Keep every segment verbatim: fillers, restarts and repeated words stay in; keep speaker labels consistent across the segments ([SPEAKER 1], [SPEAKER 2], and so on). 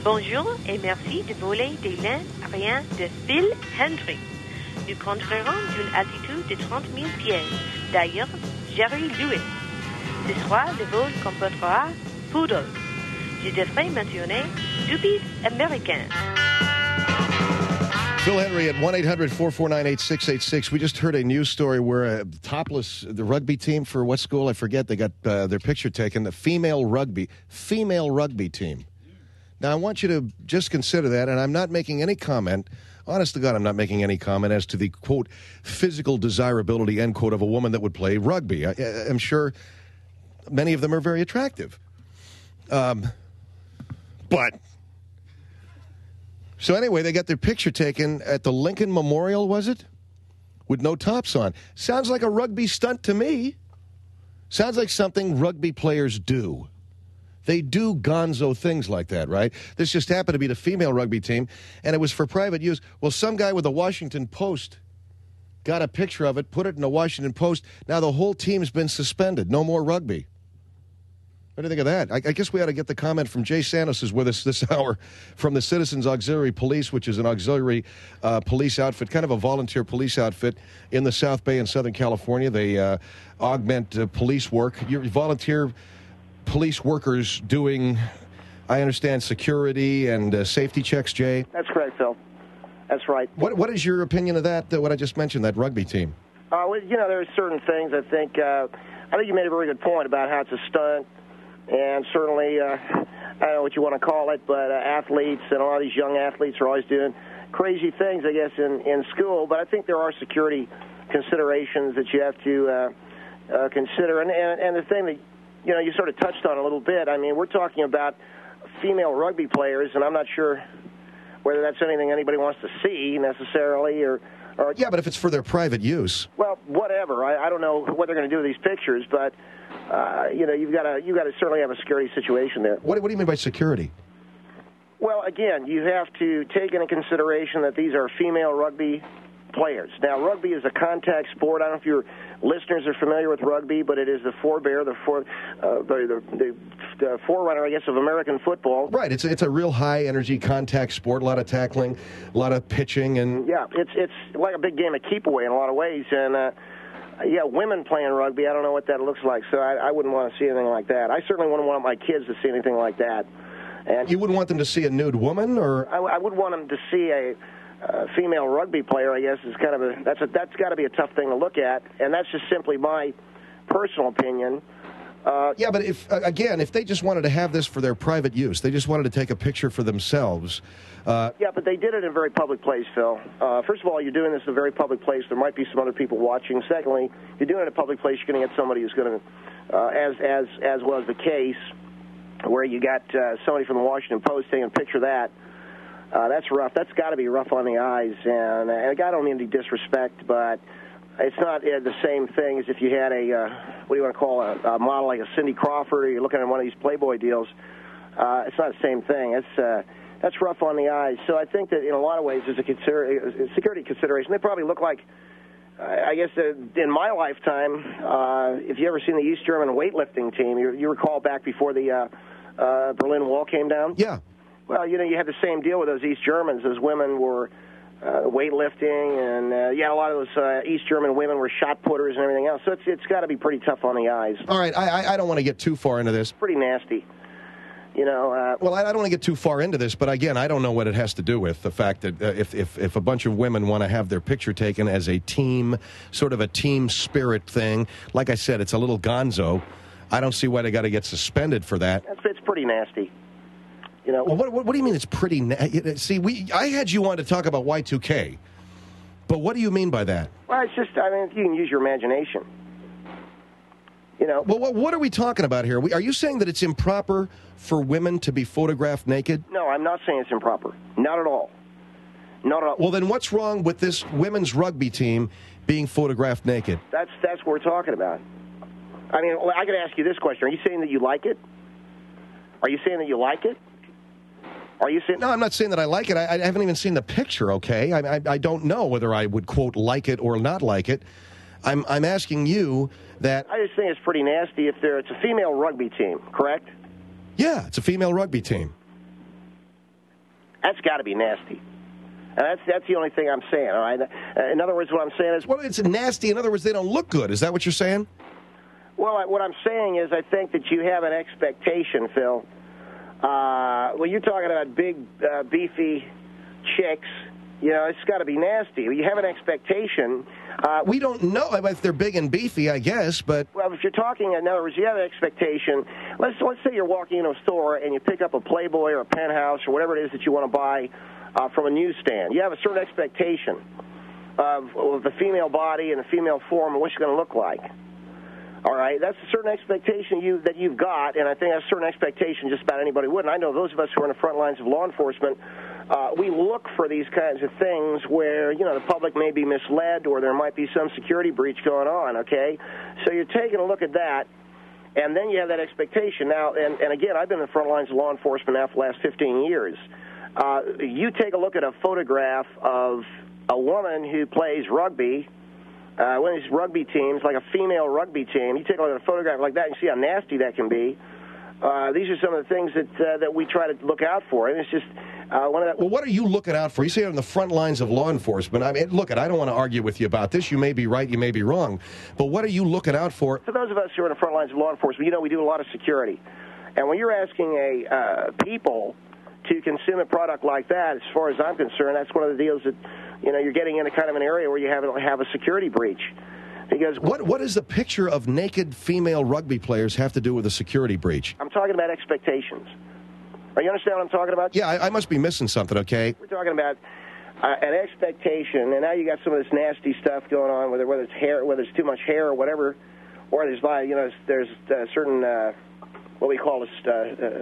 [SPEAKER 1] Bonjour et merci de voler des lignes aériennes de Phil Hendry. Nous compterons d'une altitude de trente mille pieds. D'ailleurs, Jerry Lewis. Ce soir, le vol comportera Poodle. Je devrais mentionner Stupid American.
[SPEAKER 2] Phil Hendry at one eight hundred four four nine eight six eight six. We just heard a news story where a topless, the rugby team for what school? I forget. They got uh, their picture taken. The female rugby, female rugby team. Now, I want you to just consider that, and I'm not making any comment. Honest to God, I'm not making any comment as to the, quote, physical desirability, end quote, of a woman that would play rugby. I, I'm sure many of them are very attractive. Um, but... So anyway, they got their picture taken at the Lincoln Memorial, was it? With no tops on. Sounds like a rugby stunt to me. Sounds like something rugby players do. They do gonzo things like that, right? This just happened to be the female rugby team, and it was for private use. Well, some guy with the Washington Post got a picture of it, put it in the Washington Post. Now the whole team's been suspended. No more rugby. What do you think of that? I, I guess we ought to get the comment from Jay Santos is with us this hour from the Citizens Auxiliary Police, which is an auxiliary uh, police outfit, kind of a volunteer police outfit in the South Bay in Southern California. They uh, augment uh, police work. You're volunteer police workers doing, I understand, security and uh, safety checks, Jay?
[SPEAKER 3] That's correct, Phil. That's right.
[SPEAKER 2] What What is your opinion of that, uh, what I just mentioned, that rugby team?
[SPEAKER 3] Uh, well, you know, there are certain things I think, uh, I think you made a very good point about how it's a stunt. And certainly, uh, I don't know what you want to call it, but uh, athletes and all these young athletes are always doing crazy things, I guess, in, in school. But I think there are security considerations that you have to uh, uh, consider. And, and, and the thing that, you know, you sort of touched on a little bit, I mean, we're talking about female rugby players, and I'm not sure whether that's anything anybody wants to see necessarily or... or
[SPEAKER 2] yeah, but if it's for their private use.
[SPEAKER 3] Well, whatever. I, I don't know what they're going to do with these pictures, but... Uh, you know, you've got to you got to certainly have a security situation there.
[SPEAKER 2] What, what do you mean by security?
[SPEAKER 3] Well, again, you have to take into consideration that these are female rugby players. Now, rugby is a contact sport. I don't know if your listeners are familiar with rugby, but it is the forebear, the for, uh, the, the, the forerunner, I guess, of American football.
[SPEAKER 2] Right. It's it's a real high energy contact sport. A lot of tackling, a lot of pitching, and
[SPEAKER 3] yeah, it's it's like a big game of keep away in a lot of ways, and. Uh, Yeah, women playing rugby, I don't know what that looks like, so I, I wouldn't want to see anything like that. I certainly wouldn't want my kids to see anything like that. And
[SPEAKER 2] you wouldn't want them to see a nude woman, or
[SPEAKER 3] I, I would want them to see a uh, female rugby player. I guess is kind of a that's a that's got to be a tough thing to look at, and that's just simply my personal opinion. Uh,
[SPEAKER 2] yeah, but if uh, again, if they just wanted to have this for their private use, they just wanted to take a picture for themselves. Uh,
[SPEAKER 3] yeah, but they did it in a very public place, Phil. Uh, first of all, you're doing this in a very public place. There might be some other people watching. Secondly, you're doing it in a public place. You're going to get somebody who's going to, uh, as as as was the case, where you got uh, somebody from the Washington Post taking a picture of that. Uh, that's rough. That's got to be rough on the eyes. And, and I don't mean to disrespect, but it's not uh, the same thing as if you had a, uh, what do you want to call a, a model like a Cindy Crawford, or you're looking at one of these Playboy deals. Uh, it's not the same thing. It's uh, that's rough on the eyes. So I think that in a lot of ways there's a, consider- a security consideration. They probably look like, uh, I guess uh, in my lifetime, uh, if you ever seen the East German weightlifting team, you, you recall back before the uh, uh, Berlin Wall came down?
[SPEAKER 2] Yeah.
[SPEAKER 3] Well, you know, you had the same deal with those East Germans. Those women were uh, weightlifting, and uh, yeah, a lot of those uh, East German women were shot putters and everything else. So it's it's got to be pretty tough on the eyes.
[SPEAKER 2] All right, I I don't want to get too far into this.
[SPEAKER 3] Pretty nasty. You know, uh,
[SPEAKER 2] well, I, I don't want to get too far into this, but again, I don't know what it has to do with the fact that uh, if, if if a bunch of women want to have their picture taken as a team, sort of a team spirit thing, like I said, it's a little gonzo. I don't see why they got to get suspended for that.
[SPEAKER 3] That's, it's pretty nasty. You know,
[SPEAKER 2] well, what, what, what do you mean it's pretty na- See, we I had you on to talk about Y two K, but what do you mean by that?
[SPEAKER 3] Well, it's just, I mean, you can use your imagination. You know.
[SPEAKER 2] Well, what, what are we talking about here? Are you saying that it's improper for women to be photographed naked?
[SPEAKER 3] No, I'm not saying it's improper. Not at all. Not at all.
[SPEAKER 2] Well, then what's wrong with this women's rugby team being photographed naked?
[SPEAKER 3] That's that's what we're talking about. I mean, I got to ask you this question. Are you saying that you like it? Are you saying that you like it? Are you saying...
[SPEAKER 2] No, I'm not saying that I like it. I, I haven't even seen the picture, okay? I, I, I don't know whether I would, quote, like it or not like it. I'm I'm asking you that...
[SPEAKER 3] I just think it's pretty nasty if there. It's a female rugby team, correct?
[SPEAKER 2] Yeah, it's a female rugby team.
[SPEAKER 3] That's got to be nasty. And that's that's the only thing I'm saying. All right. Uh, in other words, what I'm saying is,
[SPEAKER 2] well, it's nasty. In other words, they don't look good. Is that what you're saying?
[SPEAKER 3] Well, I, what I'm saying is, I think that you have an expectation, Phil. Uh, when you're talking about big, uh, beefy chicks, you know, it's got to be nasty. You have an expectation. Uh,
[SPEAKER 2] we don't know if they're big and beefy, I guess, but...
[SPEAKER 3] Well, if you're talking, in other words, you have an expectation. Let's, let's say you're walking into a store and you pick up a Playboy or a Penthouse or whatever it is that you want to buy uh, from a newsstand. You have a certain expectation of, of the female body and the female form and what she's going to look like. All right, that's a certain expectation you that you've got, and I think that's a certain expectation just about anybody would. And I know those of us who are in the front lines of law enforcement, uh, we look for these kinds of things where, you know, the public may be misled or there might be some security breach going on, okay? So you're taking a look at that, and then you have that expectation. Now, and, and again, I've been in the front lines of law enforcement now for the last fifteen years. Uh, you take a look at a photograph of a woman who plays rugby, Uh, one of these rugby teams, like a female rugby team, you take a look at a photograph like that and you see how nasty that can be. Uh, these are some of the things that uh, that we try to look out for, and it's just uh, one of that.
[SPEAKER 2] Well, what are you looking out for? You say on the front lines of law enforcement. I mean, look, I don't want to argue with you about this. You may be right, you may be wrong, but what are you looking out for?
[SPEAKER 3] For those of us who are in the front lines of law enforcement, you know, we do a lot of security, and when you're asking a uh, people to consume a product like that, as far as I'm concerned, that's one of the deals that, you know, you're getting into kind of an area where you have have a security breach. Because
[SPEAKER 2] what what does the picture of naked female rugby players have to do with a security breach?
[SPEAKER 3] I'm talking about expectations. Are you understand what I'm talking about?
[SPEAKER 2] Yeah, I, I must be missing something. Okay.
[SPEAKER 3] We're talking about uh, an expectation, and now you got some of this nasty stuff going on, whether whether it's hair, whether it's too much hair or whatever, or there's like you know there's uh, certain. Uh, what we call a, uh,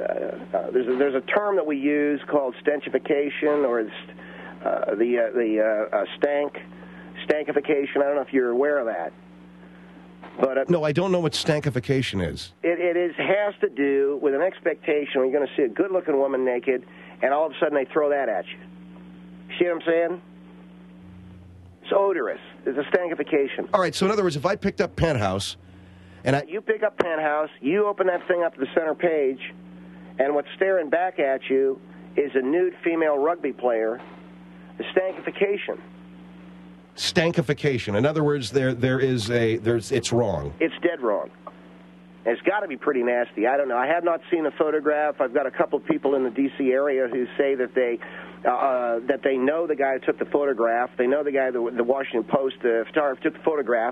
[SPEAKER 3] uh, there's, a, there's a term that we use called stenchification, or it's, uh, the uh, the uh, uh, stank, stankification. I don't know if you're aware of that. But uh,
[SPEAKER 2] no, I don't know what stankification is.
[SPEAKER 3] It, it is has to do with an expectation when you're going to see a good-looking woman naked, and all of a sudden they throw that at you. See what I'm saying? It's odorous. It's a stankification.
[SPEAKER 2] All right, so in other words, if I picked up Penthouse, and I...
[SPEAKER 3] You pick up Penthouse, you open that thing up to the center page, and what's staring back at you is a nude female rugby player. The stankification.
[SPEAKER 2] Stankification. In other words, there there is a there's it's wrong.
[SPEAKER 3] It's dead wrong. It's got to be pretty nasty. I don't know. I have not seen a photograph. I've got a couple of people in the D C area who say that they uh, that they know the guy who took the photograph. They know the guy, the, the Washington Post uh, photographer, took the photograph.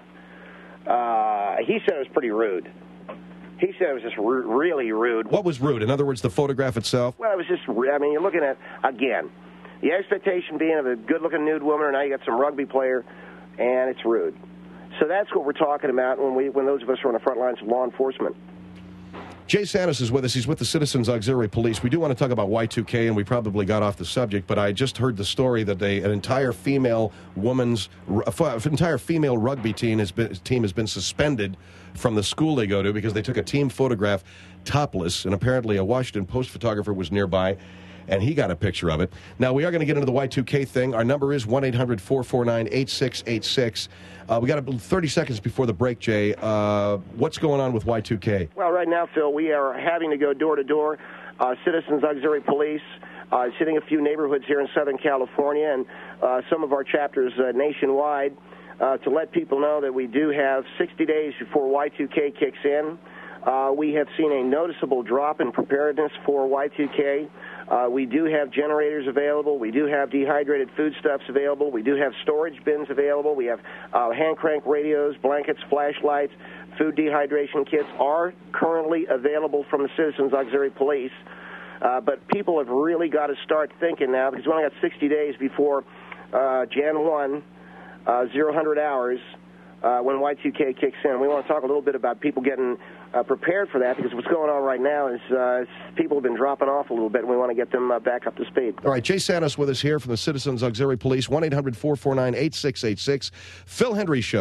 [SPEAKER 3] Uh, he said it was pretty rude. He said it was just r- really rude.
[SPEAKER 2] What was rude? In other words, the photograph itself?
[SPEAKER 3] Well, it was just, I mean, you're looking at, again, the expectation being of a good-looking nude woman, and now you got some rugby player, and it's rude. So that's what we're talking about when we, when those of us are on the front lines of law enforcement.
[SPEAKER 2] Jay Santos is with us. He's with the Citizens Auxiliary Police. We do want to talk about Y two K, and we probably got off the subject, but I just heard the story that they, an entire female woman's, an entire female rugby team has been, team has been suspended from the school they go to because they took a team photograph topless, and apparently a Washington Post photographer was nearby, and he got a picture of it. Now, we are going to get into the Y two K thing. Our number is one eight hundred four four nine eight six eight six. Uh, we got thirty seconds before the break, Jay. Uh, what's going on with Y two K?
[SPEAKER 3] Well, right now, Phil, we are having to go door to door. Uh, Citizens Auxiliary Police uh, is hitting a few neighborhoods here in Southern California and uh, some of our chapters uh, nationwide uh, to let people know that we do have sixty days before Y two K kicks in. Uh, we have seen a noticeable drop in preparedness for Y two K. Uh, we do have generators available. We do have dehydrated foodstuffs available. We do have storage bins available. We have uh, hand crank radios, blankets, flashlights, food dehydration kits are currently available from the Citizens Auxiliary Police. Uh, but people have really got to start thinking now because we only got sixty days before uh, January first, uh, zero hundred hours, uh, when Y two K kicks in. We want to talk a little bit about people getting uh, prepared for that because what's going on right now is, uh, is people have been dropping off a little bit and we want to get them uh, back up to speed.
[SPEAKER 2] All right, Jay Santos with us here from the Citizens Auxiliary Police, one eight hundred four four nine eight six eight six. Phil Hendrie Show.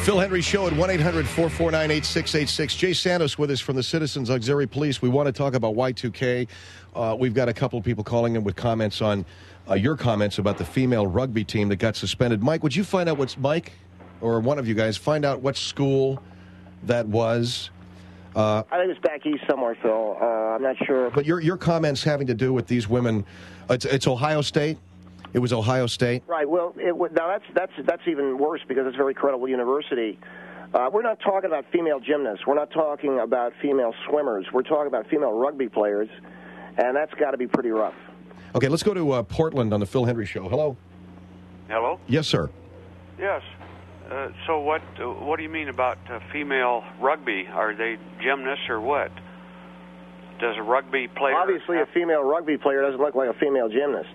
[SPEAKER 2] Phil Hendry Show at one eight hundred four four nine eight six eight six. Jay Santos with us from the Citizens Auxiliary Police. We want to talk about Y two K. Uh, we've got a couple of people calling in with comments on uh, your comments about the female rugby team that got suspended. Mike, would you find out what's Mike or one of you guys find out what school that was? Uh,
[SPEAKER 3] I think it's back east somewhere, Phil. Uh, I'm not sure.
[SPEAKER 2] But your your comments having to do with these women, it's, it's Ohio State? It was Ohio State?
[SPEAKER 3] Right. Well, it, now that's that's that's even worse because it's a very credible university. Uh, we're not talking about female gymnasts. We're not talking about female swimmers. We're talking about female rugby players, and that's got to be pretty rough.
[SPEAKER 2] Okay, let's go to uh, Portland on the Phil Hendry Show. Hello?
[SPEAKER 4] Hello?
[SPEAKER 2] Yes, sir.
[SPEAKER 4] Yes. Uh, so what uh, what do you mean about uh, female rugby? Are they gymnasts or what? Does a rugby player...
[SPEAKER 3] Obviously,
[SPEAKER 4] have...
[SPEAKER 3] a female rugby player doesn't look like a female gymnast.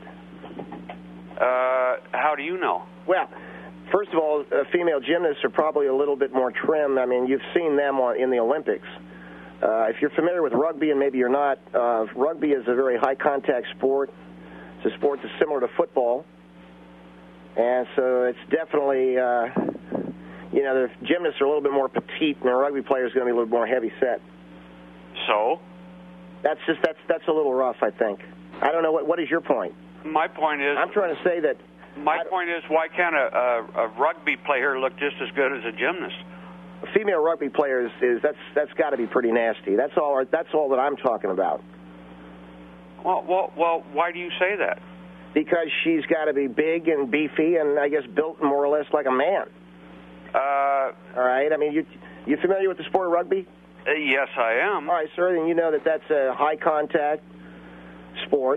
[SPEAKER 4] Uh, how do you know?
[SPEAKER 3] Well, first of all, uh, female gymnasts are probably a little bit more trim. I mean, you've seen them on, in the Olympics. Uh, if you're familiar with rugby, and maybe you're not, uh, rugby is a very high-contact sport. It's a sport that's similar to football. And so it's definitely, uh, you know, the gymnasts are a little bit more petite, and the rugby player is going to be a little more heavy-set.
[SPEAKER 4] So?
[SPEAKER 3] That's just, that's, that's a little rough, I think. I don't know, what, what is your point?
[SPEAKER 4] My point is...
[SPEAKER 3] I'm trying to say that...
[SPEAKER 4] My point is, why can't a, a, a rugby player look just as good as a gymnast?
[SPEAKER 3] Female rugby players is that's that's got to be pretty nasty. That's all. That's all that I'm talking about.
[SPEAKER 4] Well, well, well. Why do you say that?
[SPEAKER 3] Because she's got to be big and beefy, and I guess built more or less like a man.
[SPEAKER 4] Uh,
[SPEAKER 3] all right. I mean, you you familiar with the sport of rugby?
[SPEAKER 4] Uh, yes, I am.
[SPEAKER 3] All right, sir. Then you know that that's a high contact sport.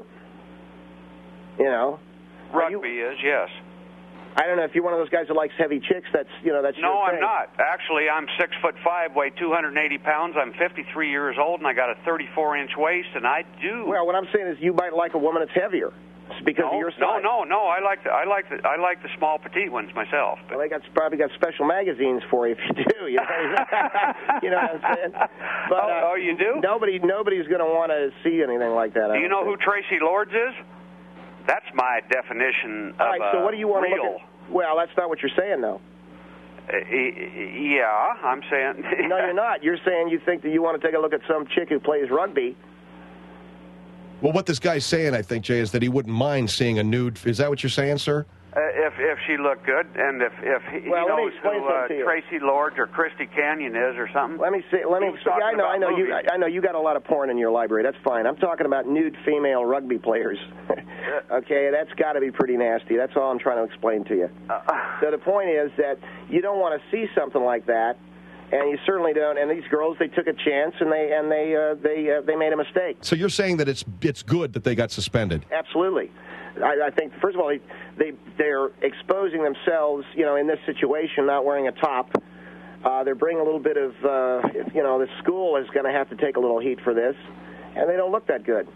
[SPEAKER 3] You know.
[SPEAKER 4] Rugby
[SPEAKER 3] you,
[SPEAKER 4] is, yes.
[SPEAKER 3] I don't know if you're one of those guys that likes heavy chicks. That's you know that's
[SPEAKER 4] no,
[SPEAKER 3] your
[SPEAKER 4] I'm
[SPEAKER 3] thing.
[SPEAKER 4] not. Actually, I'm six foot five, weigh two hundred eighty pounds. I'm fifty-three years old, and I got a thirty-four inch waist, and I do.
[SPEAKER 3] Well, what I'm saying is you might like a woman that's heavier. It's because
[SPEAKER 4] no,
[SPEAKER 3] of your size.
[SPEAKER 4] No, no, no. I like the I like the I like the small petite ones myself.
[SPEAKER 3] Well, they got probably got special magazines for you if you do. You know, you know what I'm saying? But,
[SPEAKER 4] oh,
[SPEAKER 3] uh,
[SPEAKER 4] oh, you do?
[SPEAKER 3] Nobody, nobody's going to want to see anything like that.
[SPEAKER 4] Do you know
[SPEAKER 3] think.
[SPEAKER 4] who Tracy Lords is? That's my definition of
[SPEAKER 3] All right, so what do you want
[SPEAKER 4] real.
[SPEAKER 3] to look at? Well, that's not what you're saying, though.
[SPEAKER 4] Uh, yeah, I'm saying.
[SPEAKER 3] No, you're not. You're saying you think that you want to take a look at some chick who plays rugby.
[SPEAKER 2] Well, what this guy's saying, I think, Jay, is that he wouldn't mind seeing a nude. Is that what you're saying, sir?
[SPEAKER 4] Uh, if if she looked good, and if if he
[SPEAKER 3] well,
[SPEAKER 4] knows who uh,
[SPEAKER 3] to
[SPEAKER 4] Tracy Lords or Christy Canyon is or something.
[SPEAKER 3] Let me see. Let me. See, I know. I know
[SPEAKER 4] movies.
[SPEAKER 3] you. I know you got a lot of porn in your library. That's fine. I'm talking about nude female rugby players. Okay, that's got to be pretty nasty. That's all I'm trying to explain to you. Uh, so the point is that you don't want to see something like that, and you certainly don't. And these girls, they took a chance, and they and they uh, they uh, they made a mistake.
[SPEAKER 2] So you're saying that it's it's good that they got suspended?
[SPEAKER 3] Absolutely. I, I think first of all, they, they they're exposing themselves, you know, in this situation, not wearing a top. Uh, they're bringing a little bit of, uh, you know, the school is going to have to take a little heat for this, and they don't look that good.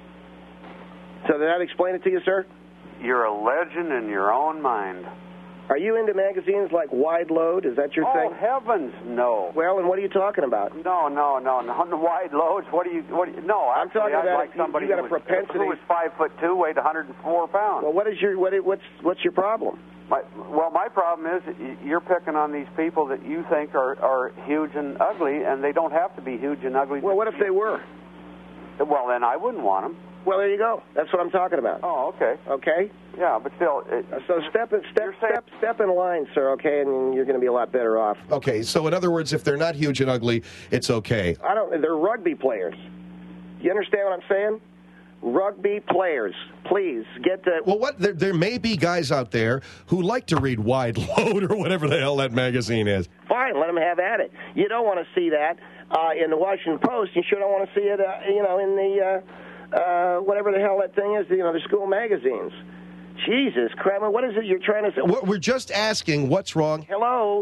[SPEAKER 3] So did that explain it to you, sir?
[SPEAKER 4] You're a legend in your own mind.
[SPEAKER 3] Are you into magazines like Wide Load? Is that your
[SPEAKER 4] oh,
[SPEAKER 3] thing?
[SPEAKER 4] Oh heavens, no.
[SPEAKER 3] Well, and what are you talking about?
[SPEAKER 4] No, no, no, no. The Wide Loads. What do you? What? Do you, no,
[SPEAKER 3] I'm
[SPEAKER 4] actually,
[SPEAKER 3] talking
[SPEAKER 4] I'd
[SPEAKER 3] about
[SPEAKER 4] like somebody
[SPEAKER 3] you got a
[SPEAKER 4] who,
[SPEAKER 3] propensity.
[SPEAKER 4] who was five foot two, weighed one hundred four pounds.
[SPEAKER 3] Well, what is your what? What's what's your problem?
[SPEAKER 4] My, well, my problem is you're picking on these people that you think are are huge and ugly, and they don't have to be huge and ugly.
[SPEAKER 3] Well, what if they were?
[SPEAKER 4] Well, then I wouldn't want them.
[SPEAKER 3] Well, there you go. That's what I'm talking about.
[SPEAKER 4] Oh, okay.
[SPEAKER 3] Okay.
[SPEAKER 4] Yeah, but still. It,
[SPEAKER 3] so step in, step, step, step in line, sir. Okay, and you're going to be a lot better off.
[SPEAKER 2] Okay. So in other words, if they're not huge and ugly, it's okay.
[SPEAKER 3] I don't. They're rugby players. You understand what I'm saying? Rugby players, please get the.
[SPEAKER 2] Well, what there, there may be guys out there who like to read Wide Load or whatever the hell that magazine is.
[SPEAKER 3] Fine, let them have at it. You don't want to see that uh, in the Washington Post. You sure don't want to see it, uh, you know, in the. Uh, Uh, whatever the hell that thing is, you know, the school magazines. Jesus, Kramer, what is it you're trying to say?
[SPEAKER 2] We're just asking what's wrong.
[SPEAKER 3] Hello,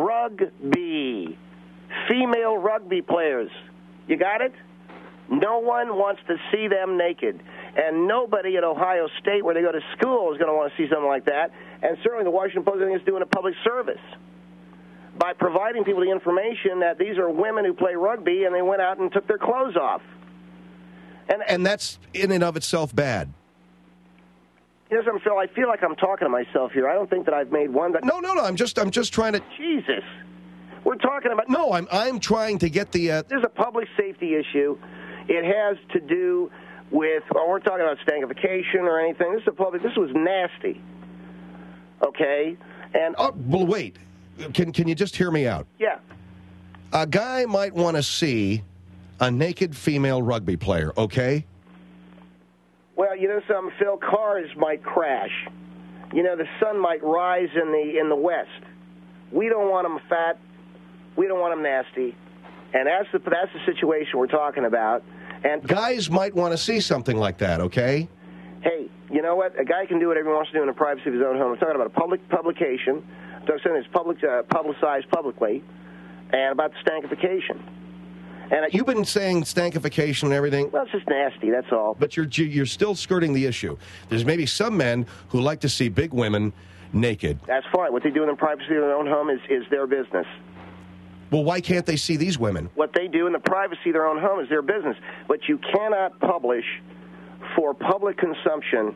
[SPEAKER 3] rugby. Female rugby players. You got it? No one wants to see them naked. And nobody at Ohio State, where they go to school, is going to want to see something like that. And certainly the Washington Post, I think, is doing a public service by providing people the information that these are women who play rugby, and they went out and took their clothes off.
[SPEAKER 2] And, and that's in and of itself bad.
[SPEAKER 3] You know something, Phil? I feel like I'm talking to myself here. I don't think that I've made one that...
[SPEAKER 2] No, no, no. I'm just, I'm just trying to...
[SPEAKER 3] Jesus. We're talking about...
[SPEAKER 2] No, I'm, I'm trying to get the... Uh...
[SPEAKER 3] This is a public safety issue. It has to do with... Well, we're talking about stankification or anything. This is a public... This was nasty. Okay? And...
[SPEAKER 2] Oh, well, wait. Can, can you just hear me out?
[SPEAKER 3] Yeah.
[SPEAKER 2] A guy might want to see a naked female rugby player, okay?
[SPEAKER 3] Well, you know something, Phil? Cars might crash. You know, the sun might rise in the in the west. We don't want them fat. We don't want them nasty. And that's the that's the situation we're talking about. And
[SPEAKER 2] guys might want to see something like that, okay?
[SPEAKER 3] Hey, you know what? A guy can do whatever he wants to do in the privacy of his own home. We're talking about a public publication. I'm talking it's public, uh, publicized publicly, and about the stankification. And
[SPEAKER 2] You've been saying stankification and everything.
[SPEAKER 3] Well, it's just nasty, that's all.
[SPEAKER 2] But you're you're still skirting the issue. There's maybe some men who like to see big women naked.
[SPEAKER 3] That's fine. What they do in the privacy of their own home is, is their business.
[SPEAKER 2] Well, why can't they see these women?
[SPEAKER 3] What they do in the privacy of their own home is their business. But you cannot publish for public consumption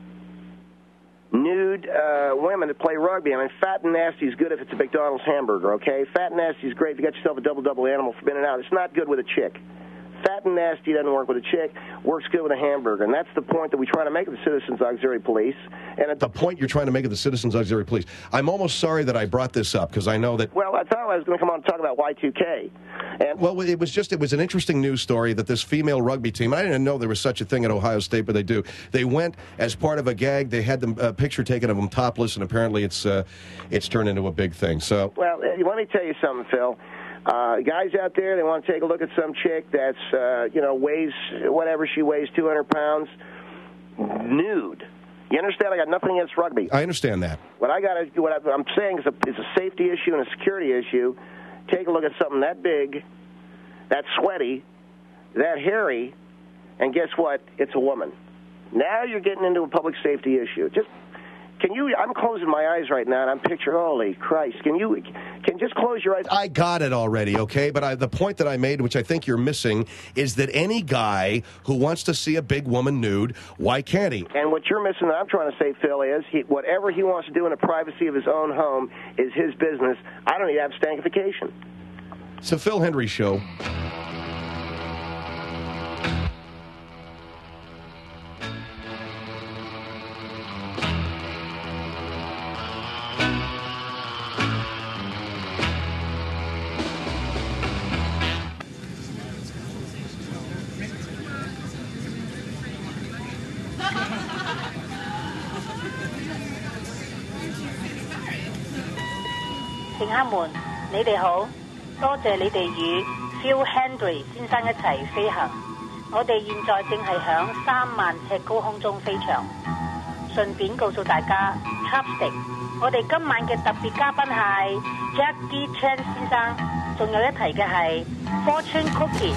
[SPEAKER 3] nude uh, women that play rugby. I mean, fat and nasty is good if it's a McDonald's hamburger, okay? Fat and nasty is great if you got yourself a double-double animal from In-N-Out. It's not good with a chick. Fat and nasty doesn't work with a chick, works good with a hamburger. And that's the point that we try to make of the Citizens Auxiliary Police. And at
[SPEAKER 2] the point you're trying to make of the Citizens Auxiliary Police. I'm almost sorry that I brought this up, because I know that...
[SPEAKER 3] Well, I thought I was going to come on and talk about Y two K. And
[SPEAKER 2] well, it was just, it was an interesting news story that this female rugby team, I didn't know there was such a thing at Ohio State, but they do. They went, as part of a gag, they had a uh, picture taken of them topless, and apparently it's uh, it's turned into a big thing. So,
[SPEAKER 3] well, let me tell you something, Phil. Uh, guys out there, they want to take a look at some chick that's, uh, you know, weighs, whatever she weighs, two hundred pounds, nude. You understand? I got nothing against rugby.
[SPEAKER 2] I understand that.
[SPEAKER 3] What I got to, what I'm saying is a, is a safety issue and a security issue. Take a look at something that big, that sweaty, that hairy, and guess what? It's a woman. Now you're getting into a public safety issue. Just Can you, I'm closing my eyes right now, and I'm picturing, holy Christ, can you, can just close your eyes?
[SPEAKER 2] I got it already, okay? But I, the point that I made, which I think you're missing, is that any guy who wants to see a big woman nude, why can't he?
[SPEAKER 3] And what you're missing, that I'm trying to say, Phil, is he, whatever he wants to do in the privacy of his own home is his business. I don't need to have stankification.
[SPEAKER 2] It's the Phil Hendrie Show.
[SPEAKER 5] 你哋好，多謝你哋與 Phil Hendrie 先生一齊飛行。我哋現在正係響三萬尺高空中飛翔。順便告訴大家 ，Chopstick， 我哋今晚嘅特別嘉賓係 Jackie Chan 先生，仲有一題嘅係 Fortune Cookie。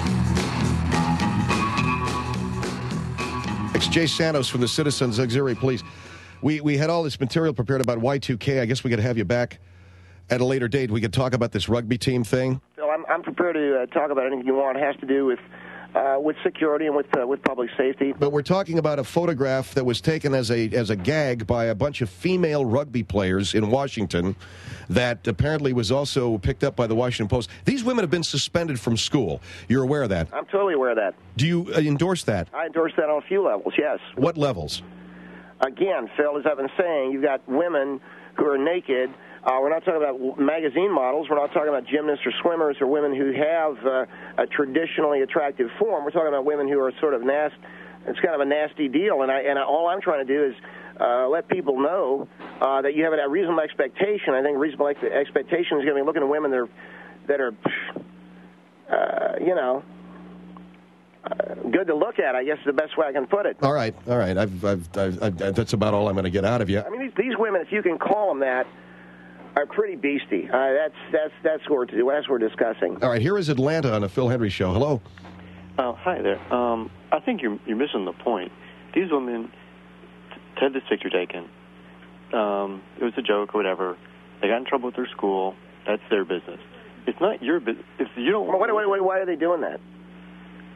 [SPEAKER 2] It's Jay Santos from the Citizens Auxiliary Police. We we had all this material prepared about Y two K. I guess we could have you back at a later date. We could talk about this rugby team thing.
[SPEAKER 3] Phil, I'm, I'm prepared to uh, talk about anything you want. It has to do with uh, with security and with uh, with public safety.
[SPEAKER 2] But we're talking about a photograph that was taken as a as a gag by a bunch of female rugby players in Washington that apparently was also picked up by the Washington Post. These women have been suspended from school. You're aware of that?
[SPEAKER 3] I'm totally aware of that.
[SPEAKER 2] Do you uh, endorse that?
[SPEAKER 3] I endorse that on a few levels, yes.
[SPEAKER 2] What levels?
[SPEAKER 3] Again, Phil, as I've been saying, you've got women who are naked. Uh, we're not talking about magazine models. We're not talking about gymnasts or swimmers or women who have uh, a traditionally attractive form. We're talking about women who are sort of nasty. It's kind of a nasty deal, and I, and I, all I'm trying to do is uh, let people know uh, that you have a reasonable expectation. I think reasonable ex- expectation is going to be looking at women that are, that are uh, you know, uh, good to look at, I guess is the best way I can put it.
[SPEAKER 2] All right, all right. I've, I've, I've, I've, that's about all I'm going to get out of you.
[SPEAKER 3] I mean, these, these women, if you can call them that, are pretty beastie. Uh, that's that's that's what we're that's what we're discussing.
[SPEAKER 2] All right, here is Atlanta on the Phil Hendrie Show. Hello.
[SPEAKER 6] Oh, hi there. Um, I think you're you're missing the point. These women had this picture taken. Um, it was a joke or whatever. They got in trouble with their school. That's their business. It's not your business. If you don't.
[SPEAKER 3] Well, wait, wait, wait. Why are they doing that?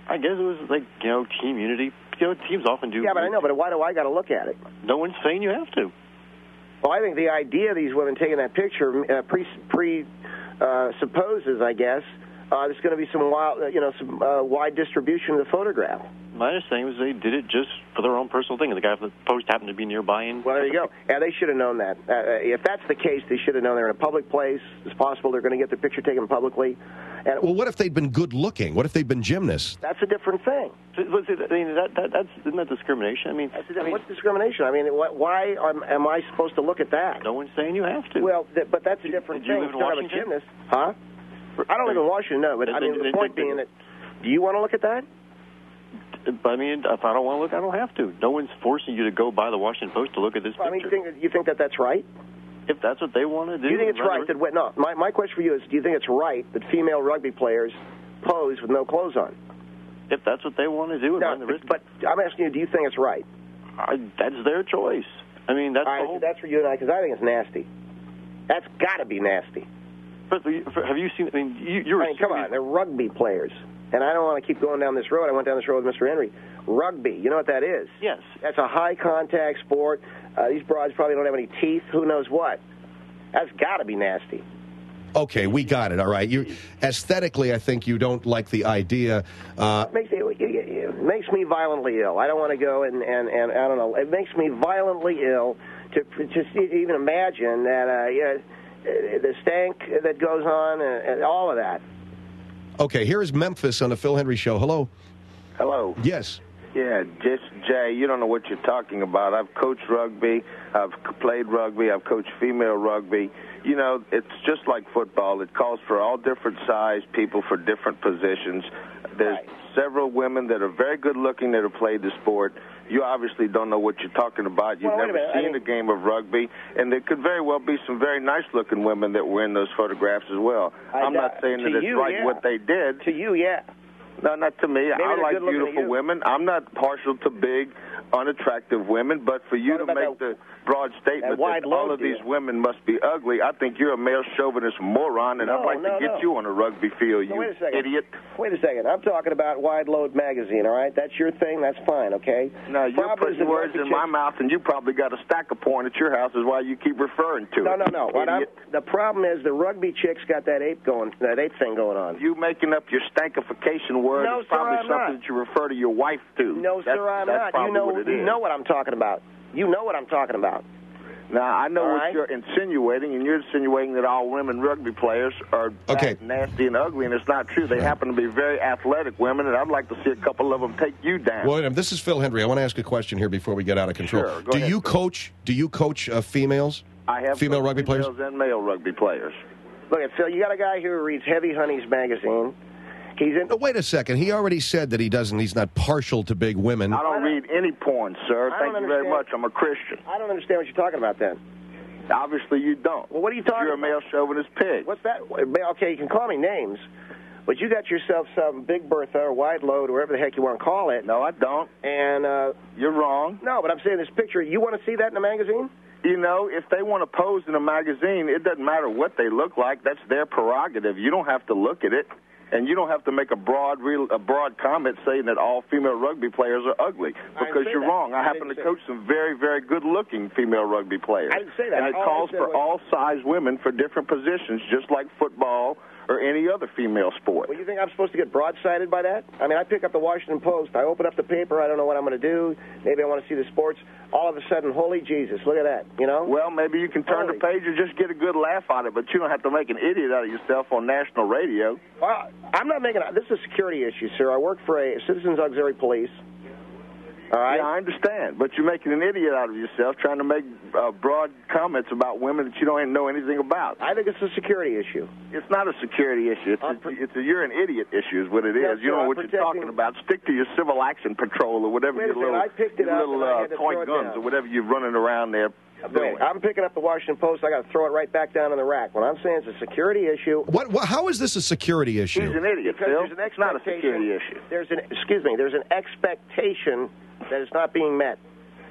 [SPEAKER 6] I guess it was like, you know, team unity. You know, teams often do.
[SPEAKER 3] Yeah, but I know, but why do I got to look at it?
[SPEAKER 6] No one's saying you have to.
[SPEAKER 3] Well, I think the idea of these women taking that picture uh, pre, pre uh, supposes, I guess, uh, there's going to be some wild, uh, you know, some uh, wide distribution of the photograph.
[SPEAKER 6] My understanding was they did it just for their own personal thing, and the guy from the post happened to be nearby. And
[SPEAKER 3] well, there you go. Yeah, they should have known that. Uh, if that's the case, they should have known they're in a public place. It's possible they're going to get their picture taken publicly. And
[SPEAKER 2] well, what if they'd been good-looking? What if they'd been gymnasts?
[SPEAKER 3] That's a different thing.
[SPEAKER 6] I mean, that, that, that's, isn't that discrimination? I mean,
[SPEAKER 3] that's a,
[SPEAKER 6] I mean
[SPEAKER 3] what's discrimination? I mean, why am, am I supposed to look at that?
[SPEAKER 6] No one's saying you have to.
[SPEAKER 3] Well, th- but that's a different
[SPEAKER 6] Did you
[SPEAKER 3] thing.
[SPEAKER 6] live in Washington?
[SPEAKER 3] I'm a gymnast. Huh? I don't live in Washington, no. But I mean, the point being that, do you want to look at that?
[SPEAKER 6] But I mean, if I don't want to look, I don't have to. No one's forcing you to go by the Washington Post to look at this
[SPEAKER 3] well,
[SPEAKER 6] picture.
[SPEAKER 3] I mean, you think, you think that that's right?
[SPEAKER 6] If that's what they want to do.
[SPEAKER 3] Do you think it's right that, no, my, my question for you is, do you think it's right that female rugby players pose with no clothes on?
[SPEAKER 6] If that's what they want to do.
[SPEAKER 3] No,
[SPEAKER 6] the risk.
[SPEAKER 3] But I'm asking you, do you think it's right?
[SPEAKER 6] I, that's their choice. I mean, that's
[SPEAKER 3] All right,
[SPEAKER 6] the whole...
[SPEAKER 3] so that's for you and I, because I think it's nasty. That's got to be nasty.
[SPEAKER 6] But have you seen, I mean, you, you're...
[SPEAKER 3] I mean, come on, they're rugby players. And I don't want to keep going down this road. I went down this road with Mister Henry. Rugby, you know what that is?
[SPEAKER 6] Yes.
[SPEAKER 3] That's a high-contact sport. Uh, these broads probably don't have any teeth. Who knows what? That's got to be nasty.
[SPEAKER 2] Okay, we got it. All right. You aesthetically, I think you don't like the idea. Uh,
[SPEAKER 3] it, makes, it, it makes me violently ill. I don't want to go and, and, and I don't know. It makes me violently ill to to see, even imagine that uh, you know, the stank that goes on and, and all of that.
[SPEAKER 2] Okay, here is Memphis on the Phil Henry Show. Hello.
[SPEAKER 7] Hello.
[SPEAKER 2] Yes.
[SPEAKER 7] Yeah, just Jay, you don't know what you're talking about. I've coached rugby. I've played rugby. I've coached female rugby. You know, it's just like football. It calls for all different size people for different positions. There's
[SPEAKER 3] right.
[SPEAKER 7] several women that are very good looking that have played the sport. You obviously don't know what you're talking about. You've
[SPEAKER 3] well,
[SPEAKER 7] never seen I mean, a game of rugby, and there could very well be some very nice-looking women that were in those photographs as well.
[SPEAKER 3] I,
[SPEAKER 7] I'm not saying that it's
[SPEAKER 3] you,
[SPEAKER 7] right
[SPEAKER 3] yeah.
[SPEAKER 7] what they did.
[SPEAKER 3] To you, yeah.
[SPEAKER 7] No, not to me.
[SPEAKER 3] Maybe
[SPEAKER 7] I like beautiful
[SPEAKER 3] you.
[SPEAKER 7] women. I'm not partial to big, unattractive women, but for you
[SPEAKER 3] what
[SPEAKER 7] to make
[SPEAKER 3] that,
[SPEAKER 7] the broad statement that, that all of
[SPEAKER 3] deal?
[SPEAKER 7] these women must be ugly, I think you're a male chauvinist moron, and
[SPEAKER 3] no,
[SPEAKER 7] I'd like
[SPEAKER 3] no,
[SPEAKER 7] to get
[SPEAKER 3] no.
[SPEAKER 7] you on a rugby field,
[SPEAKER 3] no,
[SPEAKER 7] you
[SPEAKER 3] wait a second.
[SPEAKER 7] idiot.
[SPEAKER 3] Wait a second. I'm talking about Wide Load magazine, all right? That's your thing. That's fine, okay?
[SPEAKER 7] No, you're putting words in my mouth, and you probably got a stack of porn at your house is why you keep referring to
[SPEAKER 3] no,
[SPEAKER 7] it.
[SPEAKER 3] No, no, no. What I'm, the problem is the rugby chicks got that ape going, that ape thing going on.
[SPEAKER 7] You making up your stankification word
[SPEAKER 3] no,
[SPEAKER 7] is probably
[SPEAKER 3] sir,
[SPEAKER 7] something
[SPEAKER 3] not.
[SPEAKER 7] that you refer to your wife to.
[SPEAKER 3] No,
[SPEAKER 7] that's,
[SPEAKER 3] sir, I'm
[SPEAKER 7] that's
[SPEAKER 3] not. You know,
[SPEAKER 7] what it
[SPEAKER 3] you
[SPEAKER 7] is.
[SPEAKER 3] know what I'm talking about. You know what I'm talking about.
[SPEAKER 7] Now, I know
[SPEAKER 3] all
[SPEAKER 7] what
[SPEAKER 3] right?
[SPEAKER 7] you're insinuating, and you're insinuating that all women rugby players are
[SPEAKER 2] okay.
[SPEAKER 7] nasty and ugly, and it's not true. They happen to be very athletic women, and I'd like to see a couple of them take you down.
[SPEAKER 2] Well, this is Phil Henry. I want to ask a question here before we get out of control.
[SPEAKER 7] Sure, go
[SPEAKER 2] do
[SPEAKER 7] ahead,
[SPEAKER 2] you
[SPEAKER 7] Phil.
[SPEAKER 2] coach? Do you coach uh, females?
[SPEAKER 7] I have
[SPEAKER 2] female rugby players
[SPEAKER 7] and male rugby players.
[SPEAKER 3] Look, Phil, you got a guy who reads Heavy Honey's magazine. He's in.
[SPEAKER 2] Oh, wait a second. He already said that he doesn't. He's not partial to big women.
[SPEAKER 7] I don't read any porn, sir.
[SPEAKER 3] I
[SPEAKER 7] Thank
[SPEAKER 3] don't
[SPEAKER 7] you very
[SPEAKER 3] understand.
[SPEAKER 7] much. I'm a Christian.
[SPEAKER 3] I don't understand what you're talking about then.
[SPEAKER 7] Obviously, you don't.
[SPEAKER 3] Well, what are you talking
[SPEAKER 7] You're
[SPEAKER 3] about?
[SPEAKER 7] a male chauvinist pig.
[SPEAKER 3] What's that? Okay, you can call me names, but you got yourself some Big Bertha or Wide Load, whatever the heck you want to call it.
[SPEAKER 7] No, I don't.
[SPEAKER 3] And uh,
[SPEAKER 7] you're wrong.
[SPEAKER 3] No, but I'm saying this picture. You want to see that in the magazine?
[SPEAKER 7] You know, if they want to pose in a magazine, it doesn't matter what they look like. That's their prerogative. You don't have to look at it, and you don't have to make a broad, real, a broad comment saying that all female rugby players are ugly because you're
[SPEAKER 3] that.
[SPEAKER 7] wrong. I,
[SPEAKER 3] I
[SPEAKER 7] happen to
[SPEAKER 3] say
[SPEAKER 7] coach some very, very good-looking female rugby players.
[SPEAKER 3] I didn't say that.
[SPEAKER 7] And it
[SPEAKER 3] all
[SPEAKER 7] calls for
[SPEAKER 3] was...
[SPEAKER 7] all size women for different positions, just like football or any other female sport.
[SPEAKER 3] Well, you think I'm supposed to get broadsided by that? I mean, I pick up the Washington Post. I open up the paper. I don't know what I'm going to do. Maybe I want to see the sports. All of a sudden, holy Jesus, look at that, you know?
[SPEAKER 7] Well, maybe you can turn
[SPEAKER 3] holy.
[SPEAKER 7] the page and just get a good laugh out of it, but you don't have to make an idiot out of yourself on national radio.
[SPEAKER 3] Well, I'm not making a, this is a security issue, sir. I work for a Citizens Auxiliary Police. All right?
[SPEAKER 7] Yeah, I understand, but you're making an idiot out of yourself trying to make uh, broad comments about women that you don't know anything about.
[SPEAKER 3] I think it's a security issue.
[SPEAKER 7] It's not a security issue. It's, a, it's a you're an idiot issue is what it is.
[SPEAKER 3] Yes,
[SPEAKER 7] you
[SPEAKER 3] sir,
[SPEAKER 7] don't know
[SPEAKER 3] I'm
[SPEAKER 7] what
[SPEAKER 3] protecting...
[SPEAKER 7] you're talking about. Stick to your civil action patrol or whatever
[SPEAKER 3] Wait
[SPEAKER 7] your
[SPEAKER 3] a second,
[SPEAKER 7] little,
[SPEAKER 3] I picked it
[SPEAKER 7] your
[SPEAKER 3] up
[SPEAKER 7] little
[SPEAKER 3] and I
[SPEAKER 7] uh,
[SPEAKER 3] had to
[SPEAKER 7] toy
[SPEAKER 3] throw it
[SPEAKER 7] guns
[SPEAKER 3] down.
[SPEAKER 7] or whatever you're running around there doing.
[SPEAKER 3] Wait, I'm picking up the Washington Post. I got to throw it right back down in the rack. What I'm saying is a security issue.
[SPEAKER 2] What, what? How is this a security issue?
[SPEAKER 7] He's an idiot,
[SPEAKER 3] Because
[SPEAKER 7] Phil.
[SPEAKER 3] there's an
[SPEAKER 7] It's not a security
[SPEAKER 3] expectation.
[SPEAKER 7] issue.
[SPEAKER 3] There's an excuse me. There's an expectation that is not being met.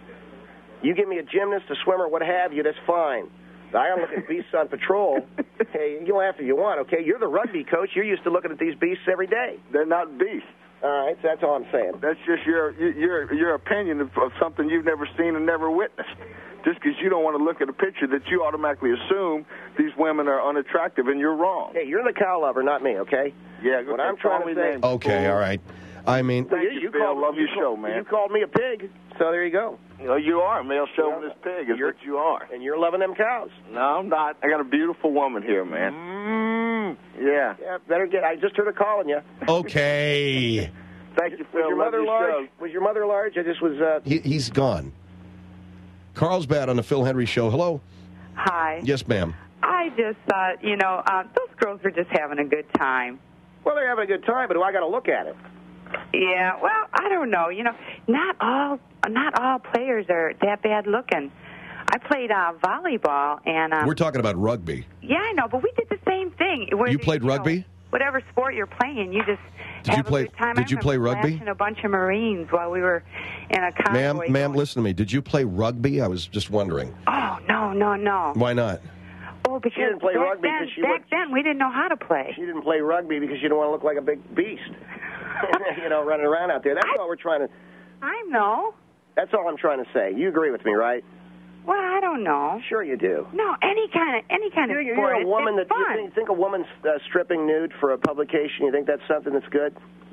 [SPEAKER 3] You give me a gymnast, a swimmer, what have you, that's fine. I got to look at beasts on patrol. Hey, you laugh if you want, okay? You're the rugby coach. You're used to looking at these beasts every day.
[SPEAKER 7] They're not beasts.
[SPEAKER 3] All right, so that's all I'm saying.
[SPEAKER 7] That's just your your your opinion of, of something you've never seen and never witnessed. Just because you don't want to look at a picture that you automatically assume these women are unattractive, and you're wrong.
[SPEAKER 3] Hey, you're the cow lover, not me, okay?
[SPEAKER 7] Yeah,
[SPEAKER 3] what I'm trying to say.
[SPEAKER 2] Okay, all right. I mean,
[SPEAKER 3] Well, you,
[SPEAKER 7] you,
[SPEAKER 3] you
[SPEAKER 7] Phil.
[SPEAKER 3] called,
[SPEAKER 7] Love
[SPEAKER 3] you
[SPEAKER 7] your show,
[SPEAKER 3] called,
[SPEAKER 7] man.
[SPEAKER 3] You called me a pig, so there you go.
[SPEAKER 7] You know, you are a male chauvinist pig. Is
[SPEAKER 3] You're-
[SPEAKER 7] what you are.
[SPEAKER 3] And you're loving them cows.
[SPEAKER 7] No, I'm not. I got a beautiful woman here, man. Mm, yeah.
[SPEAKER 3] Yeah, better get. I just heard her calling you.
[SPEAKER 2] okay.
[SPEAKER 7] Thank you, Phil.
[SPEAKER 3] Was your
[SPEAKER 7] Love
[SPEAKER 3] mother
[SPEAKER 7] your
[SPEAKER 3] large?
[SPEAKER 7] show.
[SPEAKER 3] Was your mother large? I just was. Uh,
[SPEAKER 2] He, he's gone. Carlsbad on the Phil Hendry Show. Hello.
[SPEAKER 8] Hi.
[SPEAKER 2] Yes, ma'am.
[SPEAKER 8] I just thought, you know, um, those girls were just having a good time.
[SPEAKER 3] well, they're having a good time, but do I got to look at it?
[SPEAKER 8] Yeah, well, I don't know. You know, not all not all players are that bad looking. I played uh, volleyball, and um,
[SPEAKER 2] We're talking about rugby.
[SPEAKER 8] yeah, I know, but we did the same thing. Where,
[SPEAKER 2] You played
[SPEAKER 8] know,
[SPEAKER 2] rugby?
[SPEAKER 8] Whatever sport you're playing, you just
[SPEAKER 2] Did you
[SPEAKER 8] have
[SPEAKER 2] play-
[SPEAKER 8] a good time.
[SPEAKER 2] did
[SPEAKER 8] I
[SPEAKER 2] you play
[SPEAKER 8] remember
[SPEAKER 2] rugby?
[SPEAKER 8] flashing a bunch of Marines while we were in a convoy.
[SPEAKER 2] Ma'am, ma'am,
[SPEAKER 8] going-
[SPEAKER 2] listen to me. Did you play rugby? I was just wondering.
[SPEAKER 8] Oh no, no, no.
[SPEAKER 2] Why not?
[SPEAKER 8] Oh, because
[SPEAKER 3] didn't play
[SPEAKER 8] back
[SPEAKER 3] rugby
[SPEAKER 8] then,
[SPEAKER 3] 'cause she
[SPEAKER 8] back
[SPEAKER 3] was-
[SPEAKER 8] then we didn't know how to play.
[SPEAKER 3] She didn't play rugby because she didn't want to look like a big beast. you know, running around out there. That's all we're trying to.
[SPEAKER 8] I know.
[SPEAKER 3] That's all I'm trying to say. You agree with me, right?
[SPEAKER 8] Well, I don't know.
[SPEAKER 3] Sure, you do.
[SPEAKER 8] No, any kind of any kind
[SPEAKER 3] You,
[SPEAKER 8] of
[SPEAKER 3] you're
[SPEAKER 8] sport.
[SPEAKER 3] a
[SPEAKER 8] it's-
[SPEAKER 3] woman
[SPEAKER 8] it's
[SPEAKER 3] that you
[SPEAKER 8] fun.
[SPEAKER 3] think, think a woman's uh, stripping nude for a publication. You think that's something that's good?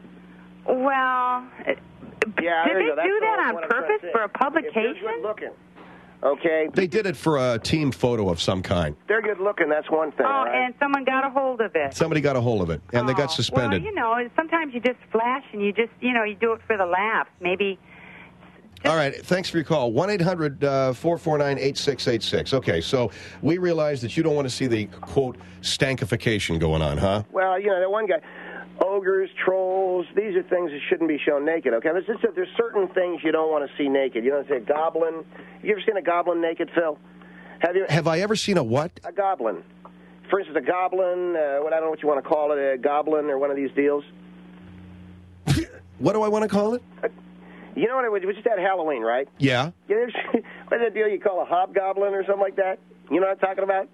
[SPEAKER 8] Well, it-
[SPEAKER 3] Yeah,
[SPEAKER 8] did
[SPEAKER 3] there you
[SPEAKER 8] they
[SPEAKER 3] go. That's
[SPEAKER 8] do that
[SPEAKER 3] all-
[SPEAKER 8] on
[SPEAKER 3] what I'm trying to
[SPEAKER 8] purpose
[SPEAKER 3] say.
[SPEAKER 8] for a
[SPEAKER 3] If they're
[SPEAKER 8] publication?
[SPEAKER 3] good looking, okay.
[SPEAKER 2] They did it for a team photo of some kind.
[SPEAKER 3] They're good looking. That's one thing.
[SPEAKER 8] Oh,
[SPEAKER 3] all right?
[SPEAKER 8] and someone got a hold of it.
[SPEAKER 2] Somebody got a hold of it, and they
[SPEAKER 8] Oh,
[SPEAKER 2] got suspended.
[SPEAKER 8] Well, you know, sometimes you just flash and you just, you know, you do it for the laughs. Maybe.
[SPEAKER 2] All right, thanks for your call. one eight hundred four four nine eight six eight six. Okay, so we realize that you don't want to see the, quote, stankification going on, huh?
[SPEAKER 3] Well, you know, that one guy, ogres, trolls, these are things that shouldn't be shown naked, okay? There's, just, there's certain things you don't want to see naked. You don't say a goblin. You ever seen a goblin naked, Phil? Have you?
[SPEAKER 2] Have I ever seen a what?
[SPEAKER 3] A goblin. For instance, a goblin, uh, what I don't know what you want to call it, a goblin or one of these deals.
[SPEAKER 2] What do I want to call it?
[SPEAKER 3] You know what? It was, it was just at Halloween, right?
[SPEAKER 2] Yeah.
[SPEAKER 3] You know, what's that deal you call a hobgoblin or something like that? You know what I'm talking about?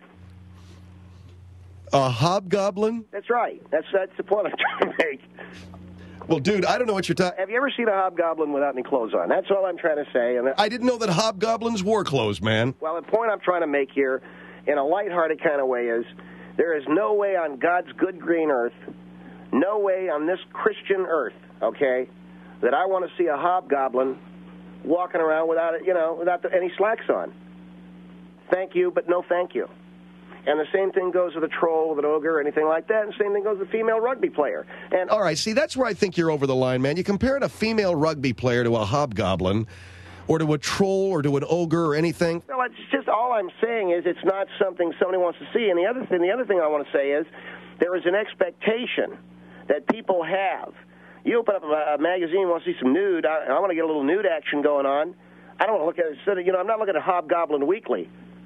[SPEAKER 2] A hobgoblin?
[SPEAKER 3] That's right. That's that's the point I'm trying to make.
[SPEAKER 2] Well, dude, I don't know what you're talking.
[SPEAKER 3] Have you ever seen a hobgoblin without any clothes on? That's all I'm trying to say. And
[SPEAKER 2] I didn't know that hobgoblins wore clothes, man.
[SPEAKER 3] well, the point I'm trying to make here, in a lighthearted kind of way, is there is no way on God's good green earth, no way on this Christian earth, okay, that I want to see a hobgoblin walking around without it, you know, without the, any slacks on. Thank you, but no thank you. And the same thing goes with a troll, with an ogre, or anything like that. And the same thing goes with a female rugby player. And
[SPEAKER 2] All right, see, that's where I think you're over the line, man. You compare a female rugby player to a hobgoblin or to a troll or to an ogre or anything.
[SPEAKER 3] well, it's just all I'm saying is it's not something somebody wants to see. And the other thing, the other thing I want to say is there is an expectation that people have. You open up a, a magazine, want to see some nude. I, I want to get a little nude action going on. I don't want to look at it. You know, I'm not looking at Hobgoblin Weekly.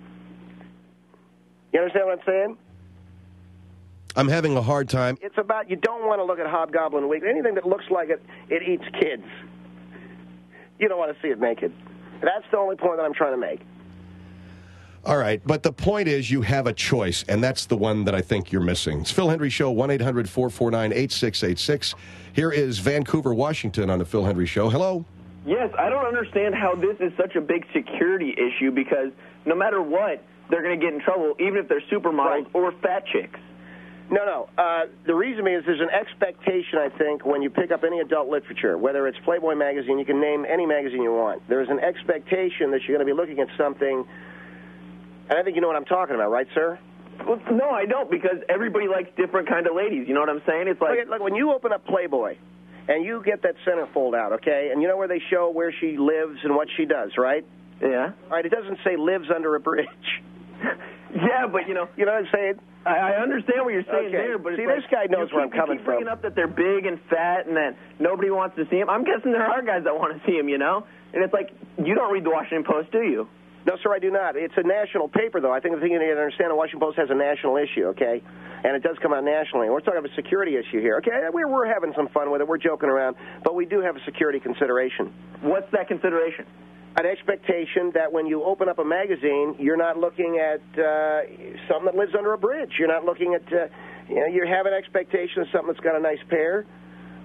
[SPEAKER 3] You understand what I'm saying?
[SPEAKER 2] I'm having a hard time.
[SPEAKER 3] It's about you don't want to look at Hobgoblin Weekly. Anything that looks like it, it eats kids. You don't want to see it naked. That's the only point that I'm trying to make.
[SPEAKER 2] All right, but the point is you have a choice, and that's the one that I think you're missing. It's Phil Hendry Show, one eight hundred four four nine eight six eight six. Here is Vancouver, Washington on the Phil Hendry Show. Hello?
[SPEAKER 9] Yes, I don't understand how this is such a big security issue because no matter what, they're going to get in trouble, even if they're supermodels
[SPEAKER 3] Right.
[SPEAKER 9] or fat chicks.
[SPEAKER 3] No, no. Uh, the reason is there's an expectation, I think, when you pick up any adult literature, whether it's Playboy magazine, you can name any magazine you want. There's an expectation that you're going to be looking at something, and I think you know what I'm talking about, right, sir?
[SPEAKER 9] Well, no, I don't, because everybody likes different kind of ladies. You know what I'm saying? It's like,
[SPEAKER 3] Look, at, look, when you open up Playboy and you get that centerfold out, okay, and you know where they show where she lives and what she does, right?
[SPEAKER 9] yeah.
[SPEAKER 3] All right, it doesn't say lives under a bridge.
[SPEAKER 9] Yeah, but, you know,
[SPEAKER 3] You know what I'm saying?
[SPEAKER 9] I, I understand what you're saying
[SPEAKER 3] Okay.
[SPEAKER 9] there, but it's
[SPEAKER 3] See,
[SPEAKER 9] like,
[SPEAKER 3] this guy knows
[SPEAKER 9] you
[SPEAKER 3] where
[SPEAKER 9] keep,
[SPEAKER 3] I'm coming
[SPEAKER 9] you keep bringing
[SPEAKER 3] from.
[SPEAKER 9] up that they're big and fat and that nobody wants to see them. I'm guessing there are guys that want to see them, you know? And it's like, you don't read the Washington Post, do you?
[SPEAKER 3] No, sir, I do not. It's a national paper, though. I think the thing you need to understand, the Washington Post has a national issue, okay? And it does come out nationally. We're talking about a security issue here, okay? We're, we're having some fun with it. We're joking around. But we do have a security consideration.
[SPEAKER 9] What's that consideration?
[SPEAKER 3] An expectation that when you open up a magazine, you're not looking at uh, something that lives under a bridge. You're not looking at, uh, you know, you have an expectation of something that's got a nice pair,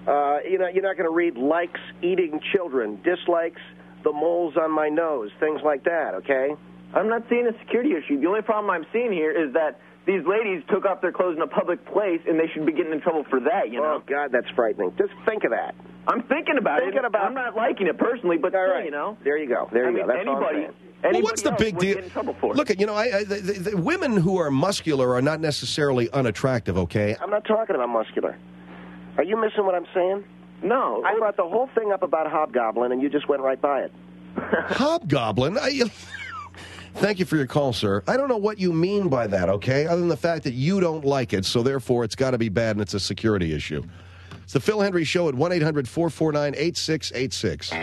[SPEAKER 3] Uh, you know, you're not going to read likes eating children, dislikes the moles on my nose, things like that, okay?
[SPEAKER 9] I'm not seeing a security issue. The only problem I'm seeing here is that these ladies took off their clothes in a public place, and they should be getting in trouble for that, you know?
[SPEAKER 3] Oh, God, that's frightening. Just think of that.
[SPEAKER 9] I'm thinking about
[SPEAKER 3] thinking
[SPEAKER 9] it.
[SPEAKER 3] About...
[SPEAKER 9] I'm not liking it personally, but
[SPEAKER 3] all
[SPEAKER 9] still,
[SPEAKER 3] right.
[SPEAKER 9] you know?
[SPEAKER 3] There you go. There you
[SPEAKER 9] I mean,
[SPEAKER 3] go. That's
[SPEAKER 9] anybody,
[SPEAKER 3] all I'm saying.
[SPEAKER 2] Well, what's the big deal? Look, at you know, I, I, the, the, the women who are muscular are not necessarily unattractive, okay?
[SPEAKER 3] I'm not talking about muscular. Are you missing what I'm saying?
[SPEAKER 9] No.
[SPEAKER 3] I brought the whole thing up about Hobgoblin, and you just went right by it.
[SPEAKER 2] Hobgoblin? I, thank you for your call, sir. I don't know what you mean by that, okay, other than the fact that you don't like it, so therefore it's got to be bad and it's a security issue. It's the Phil Hendry Show at one eight hundred four four nine eight six eight six.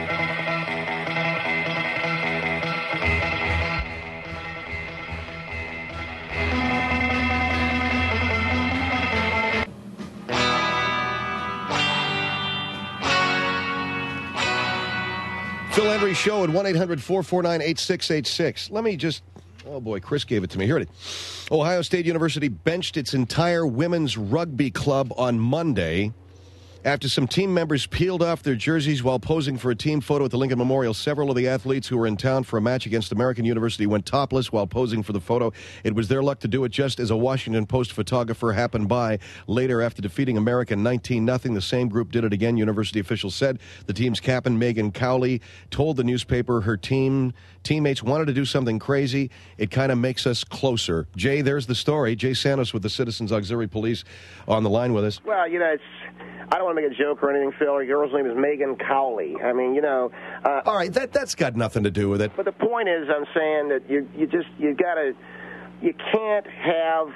[SPEAKER 2] Phil Hendry Show at one eight hundred four four nine eight six eight six. Let me just... Oh, boy, Chris gave it to me. Here it is. Ohio State University benched its entire women's rugby club on Monday after some team members peeled off their jerseys while posing for a team photo at the Lincoln Memorial. Several of the athletes who were in town for a match against American University went topless while posing for the photo. It was their luck to do it just as a Washington Post photographer happened by later after defeating America nineteen nothing. The same group did it again, university officials said. The team's captain, Megan Cowley, told the newspaper her team teammates wanted to do something crazy. It kind of makes us closer. Jay, there's the story. Jay Santos with the Citizens Auxiliary Police on the line with us.
[SPEAKER 3] Well, you know, it's... I don't want to make a joke or anything, Phil. Your girl's name is Megan Cowley. I mean, you know. Uh,
[SPEAKER 2] All right, that that's got nothing to do with it.
[SPEAKER 3] But the point is, I'm saying that you you just you gotta you can't have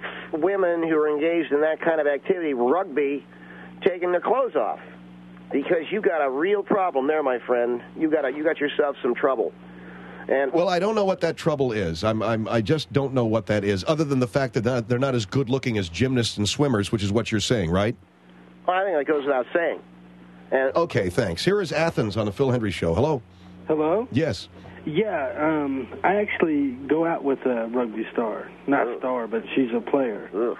[SPEAKER 3] women who are engaged in that kind of activity, rugby, taking their clothes off, because you got a real problem there, my friend. You got a, you got yourself some trouble. And
[SPEAKER 2] well, I don't know what that trouble is. I'm, I'm, I just don't know what that is, other than the fact that not, they're not as good looking as gymnasts and swimmers, which is what you're saying, right?
[SPEAKER 3] Well, I think that goes without saying. And
[SPEAKER 2] okay, thanks. Here is Athens on the Phil Hendry Show. Hello.
[SPEAKER 10] Hello?
[SPEAKER 2] Yes.
[SPEAKER 10] Yeah, um, I actually go out with a rugby star. Not Ugh. star, but she's a player.
[SPEAKER 3] Ugh.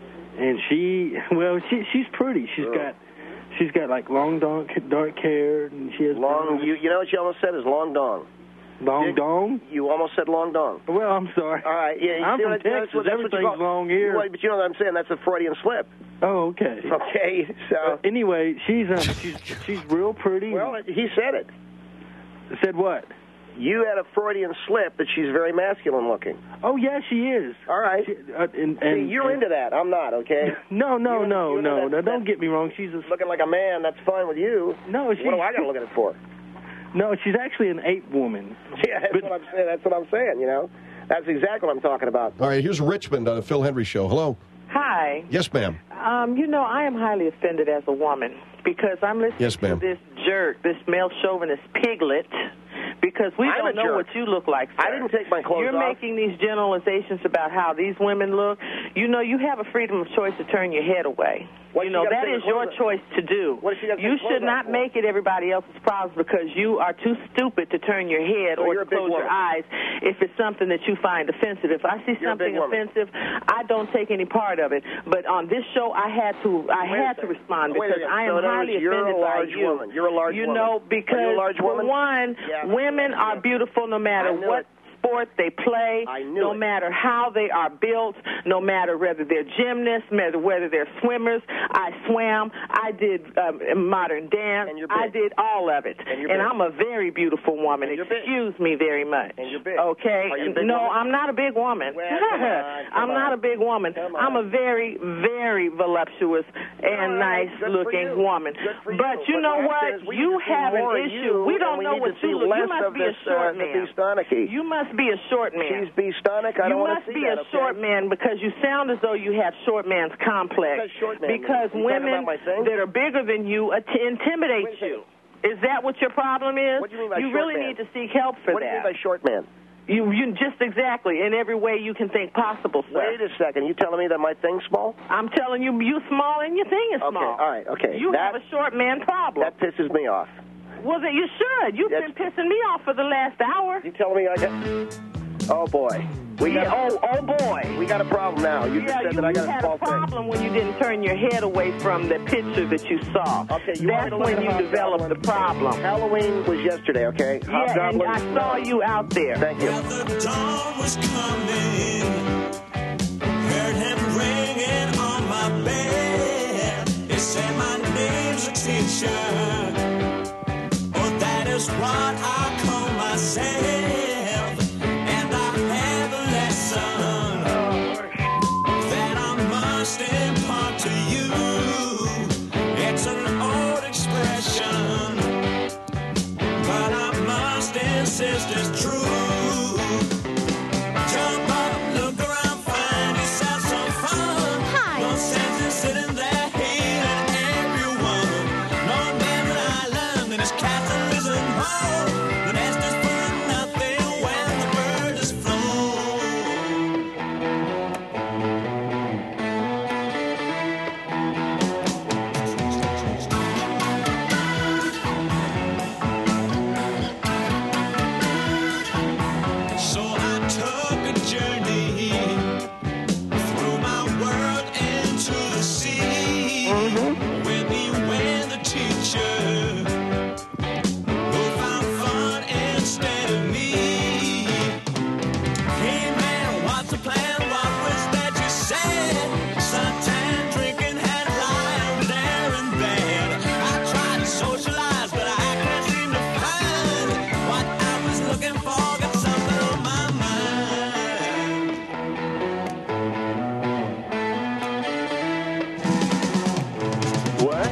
[SPEAKER 10] And she, well, she she's pretty. She's Ugh. got she's got like long dark dark hair, and she has
[SPEAKER 3] long. You, you know what you almost said is long dong.
[SPEAKER 10] Long
[SPEAKER 3] you,
[SPEAKER 10] dong?
[SPEAKER 3] You almost said long dong.
[SPEAKER 10] Well, I'm sorry.
[SPEAKER 3] All right. Yeah,
[SPEAKER 10] I'm from
[SPEAKER 3] what,
[SPEAKER 10] Texas.
[SPEAKER 3] That's what,
[SPEAKER 10] Everything's long here.
[SPEAKER 3] Well, but you know what I'm saying? That's a Freudian slip.
[SPEAKER 10] Oh, okay.
[SPEAKER 3] Okay. So
[SPEAKER 10] uh, anyway, she's um, she's she's real pretty.
[SPEAKER 3] Well, he said it.
[SPEAKER 10] Said what?
[SPEAKER 3] You had a Freudian slip that she's very masculine looking.
[SPEAKER 10] Oh, yeah, she is.
[SPEAKER 3] All right.
[SPEAKER 10] She, uh, and, and,
[SPEAKER 3] See, you're
[SPEAKER 10] and,
[SPEAKER 3] into that. I'm not, okay?
[SPEAKER 10] No, no,
[SPEAKER 3] you're,
[SPEAKER 10] no,
[SPEAKER 3] you're
[SPEAKER 10] no.
[SPEAKER 3] That,
[SPEAKER 10] no don't get me wrong. She's a,
[SPEAKER 3] looking like a man. That's fine with you.
[SPEAKER 10] No, she's...
[SPEAKER 3] What do I got to look at it for?
[SPEAKER 10] No, she's actually an ape woman.
[SPEAKER 3] Yeah, that's, but, what I'm saying. that's what I'm saying, you know. That's exactly what I'm talking about.
[SPEAKER 2] All right, here's Richmond on the Phil Hendry Show. Hello.
[SPEAKER 11] Hi.
[SPEAKER 2] Yes, ma'am.
[SPEAKER 11] Um, you know, I am highly offended as a woman because I'm listening
[SPEAKER 2] yes,
[SPEAKER 11] to this jerk, this male chauvinist piglet, because we
[SPEAKER 3] I'm
[SPEAKER 11] don't know
[SPEAKER 3] jerk.
[SPEAKER 11] what you look like, sir.
[SPEAKER 3] I didn't take my clothes
[SPEAKER 11] You're
[SPEAKER 3] off.
[SPEAKER 11] making these generalizations about how these women look. You know, you have a freedom of choice to turn your head away.
[SPEAKER 3] What
[SPEAKER 11] you know, that is your choice to do.
[SPEAKER 3] What if she got
[SPEAKER 11] you should not
[SPEAKER 3] for?
[SPEAKER 11] make it everybody else's problem because you are too stupid to turn your head
[SPEAKER 3] so
[SPEAKER 11] or to close your eyes if it's something that you find offensive. If I see
[SPEAKER 3] you're
[SPEAKER 11] something offensive, I don't take any part of it. But on this show, I had to I
[SPEAKER 3] Wait
[SPEAKER 11] had to respond
[SPEAKER 3] Wait
[SPEAKER 11] because I am
[SPEAKER 3] so
[SPEAKER 11] highly
[SPEAKER 3] you're
[SPEAKER 11] offended
[SPEAKER 3] a large
[SPEAKER 11] by you.
[SPEAKER 3] Woman. You're a large
[SPEAKER 11] you
[SPEAKER 3] woman.
[SPEAKER 11] know, because
[SPEAKER 3] are you a large
[SPEAKER 11] for
[SPEAKER 3] woman?
[SPEAKER 11] one,
[SPEAKER 3] yeah.
[SPEAKER 11] women are beautiful no matter what
[SPEAKER 3] it.
[SPEAKER 11] sport they play,
[SPEAKER 3] I knew
[SPEAKER 11] no
[SPEAKER 3] it.
[SPEAKER 11] matter how they are built, no matter whether they're gymnasts, matter whether they're swimmers. I swam. I did um, modern dance.
[SPEAKER 3] And you're big.
[SPEAKER 11] I did all of it.
[SPEAKER 3] And, you're
[SPEAKER 11] and
[SPEAKER 3] big.
[SPEAKER 11] I'm a very beautiful woman.
[SPEAKER 3] And you're big.
[SPEAKER 11] Excuse me very much.
[SPEAKER 3] And you're big.
[SPEAKER 11] Okay?
[SPEAKER 3] Are you a big
[SPEAKER 11] no,
[SPEAKER 3] woman?
[SPEAKER 11] I'm not a big woman.
[SPEAKER 3] Well, come on, come
[SPEAKER 11] I'm
[SPEAKER 3] on.
[SPEAKER 11] not a big woman.
[SPEAKER 3] Come on.
[SPEAKER 11] I'm a very, very voluptuous and
[SPEAKER 3] right,
[SPEAKER 11] nice
[SPEAKER 3] good
[SPEAKER 11] looking
[SPEAKER 3] for you.
[SPEAKER 11] woman.
[SPEAKER 3] Good for you.
[SPEAKER 11] But you
[SPEAKER 3] But
[SPEAKER 11] know
[SPEAKER 3] what
[SPEAKER 11] what?
[SPEAKER 3] happens is we
[SPEAKER 11] You
[SPEAKER 3] need to see
[SPEAKER 11] have an
[SPEAKER 3] more of
[SPEAKER 11] issue.
[SPEAKER 3] you,
[SPEAKER 11] We
[SPEAKER 3] and
[SPEAKER 11] don't
[SPEAKER 3] we
[SPEAKER 11] know
[SPEAKER 3] need
[SPEAKER 11] what
[SPEAKER 3] to see
[SPEAKER 11] you look. You
[SPEAKER 3] less
[SPEAKER 11] must
[SPEAKER 3] of
[SPEAKER 11] be a
[SPEAKER 3] this,
[SPEAKER 11] short
[SPEAKER 3] uh,
[SPEAKER 11] man.
[SPEAKER 3] the Beastonicky.
[SPEAKER 11] You must be a short man.
[SPEAKER 3] She's Beastonic. I
[SPEAKER 11] you
[SPEAKER 3] don't want
[SPEAKER 11] must
[SPEAKER 3] to see
[SPEAKER 11] be
[SPEAKER 3] that,
[SPEAKER 11] a
[SPEAKER 3] okay?
[SPEAKER 11] short man because you sound as though you have short man's complex.
[SPEAKER 3] What does short man
[SPEAKER 11] because
[SPEAKER 3] mean? You talking
[SPEAKER 11] women
[SPEAKER 3] about my thing?
[SPEAKER 11] that are bigger than you uh, t- intimidate
[SPEAKER 3] Wait a
[SPEAKER 11] you. Is that what your problem is?
[SPEAKER 3] What do you mean by
[SPEAKER 11] You
[SPEAKER 3] short
[SPEAKER 11] really
[SPEAKER 3] man?
[SPEAKER 11] need to seek help for
[SPEAKER 3] What
[SPEAKER 11] that.
[SPEAKER 3] do you mean by short man?
[SPEAKER 11] You, you just exactly in every way you can think possible, sir.
[SPEAKER 3] Wait a second. You telling me that my thing's small?
[SPEAKER 11] I'm telling you, you small and your thing is
[SPEAKER 3] Okay,
[SPEAKER 11] small.
[SPEAKER 3] all right, okay.
[SPEAKER 11] You
[SPEAKER 3] That-
[SPEAKER 11] have a short man problem.
[SPEAKER 3] That pisses me off.
[SPEAKER 11] Well, then you should. You've
[SPEAKER 3] That's-
[SPEAKER 11] been pissing me off for the last hour.
[SPEAKER 3] You telling me I got... Oh, boy. We got,
[SPEAKER 11] yeah, oh, oh, boy.
[SPEAKER 3] We got a problem now. You
[SPEAKER 11] yeah,
[SPEAKER 3] just said
[SPEAKER 11] you,
[SPEAKER 3] that I
[SPEAKER 11] you
[SPEAKER 3] got
[SPEAKER 11] had
[SPEAKER 3] a
[SPEAKER 11] a problem when you didn't turn your head away from the picture that you saw.
[SPEAKER 3] Okay, you
[SPEAKER 11] That's
[SPEAKER 3] want me to look
[SPEAKER 11] when you
[SPEAKER 3] at
[SPEAKER 11] developed the problem.
[SPEAKER 3] Halloween was yesterday, okay?
[SPEAKER 11] Yeah, and I saw you out there.
[SPEAKER 3] Thank you.
[SPEAKER 12] Well, the dawn was coming. Heard him ringing on my bed. He said my name's a teacher. Oh, that is what I call myself. And I have a lesson that I must impart to you. It's an old expression, but I must insist it's true. Jump up, look around, find yourself some fun. Hi. No sense in sitting there hating everyone. No man that I learned in his castle isn't home. The nest is full of nothing when the bird is flown. So I took a journey through my world into the sea. With me when the teacher who found fun instead of me. Hey man, what's the plan? What was that you said? Suntan drinking, had lying there in bed. I tried to socialize, but I can't seem to find what I was looking for. Got something on my mind.
[SPEAKER 3] What?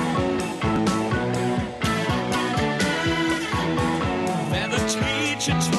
[SPEAKER 12] And the teacher